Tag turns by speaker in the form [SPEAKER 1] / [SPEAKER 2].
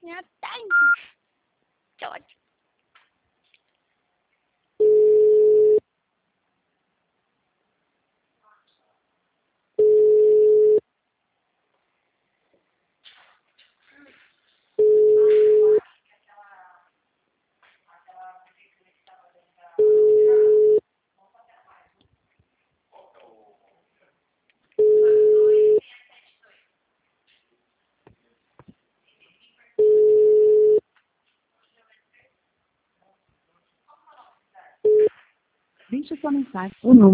[SPEAKER 1] Já tem. George.
[SPEAKER 2] Deixe sua mensagem. O número